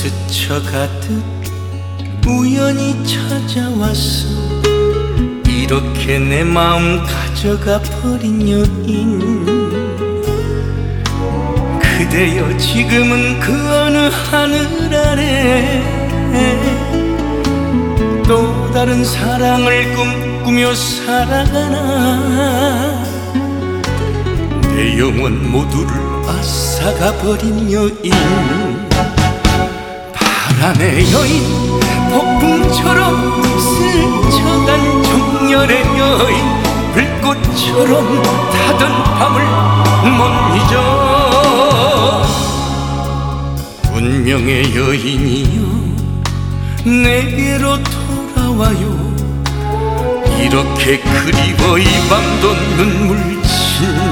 스쳐가듯 우연히 찾아왔어. 이렇게 내 마음 가져가 버린 여인, 그대여 지금은 그 어느 하늘 아래 또 다른 사랑을 꿈꾸며 살아가나. 내 영혼 모두를 앗아가 버린 여인, 바람의 여인, 폭풍처럼 스쳐간 정열의 여인, 불꽃처럼 타던 밤을 못 잊어. 운명의 여인이여 내게로 돌아와요. 이렇게 그리워 이 밤도 눈물 짓네.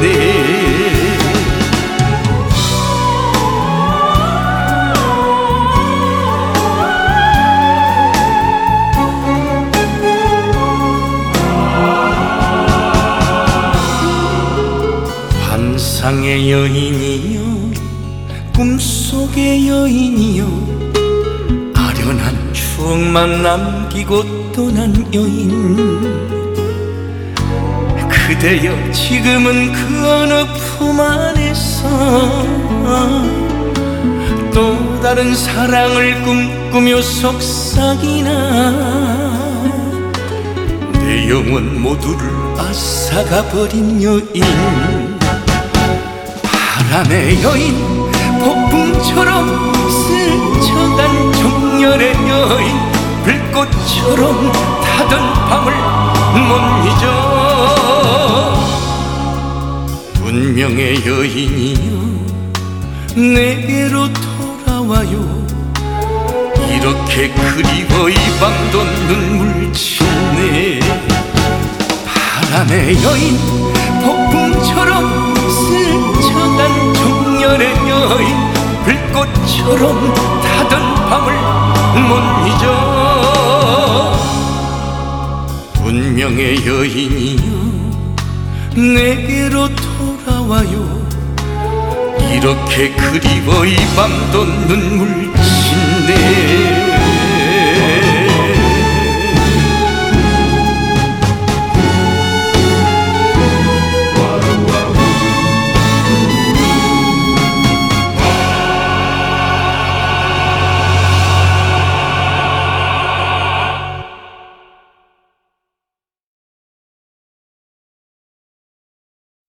환상의 여인이여 꿈속의 여인이여 아련한 추억만 남기고 떠난 여인, 그대여 지금은 그 어느 품 안에서 또 다른 사랑을 꿈꾸며 속삭이나. 내 영혼 모두를 앗아가 버린 여인, 바람의 여인, 폭풍처럼 스쳐간 정열의 여인, 불꽃처럼 타던 밤을 못 잊어. 운명의 여인이여 내게로 돌아와요. 이렇게 그리워 이 밤도 눈물 짓네. 바람의 여인, 폭풍처럼 스쳐간 정열의 여인, 불꽃처럼 타던 밤을 못 잊어. 운명의 여인이여 내게로 돌아와요. 이렇게 그리워 이 밤도 눈물 짓네.